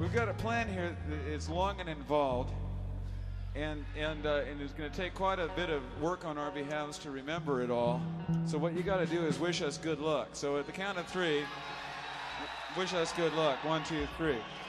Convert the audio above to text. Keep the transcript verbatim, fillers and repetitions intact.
we've got a plan here. It's long and involved, and and uh, and it's going to take quite a bit of work on our behalves to remember it all. So what you got to do is wish us good luck. So at the count of three, wish us good luck. One, two, three.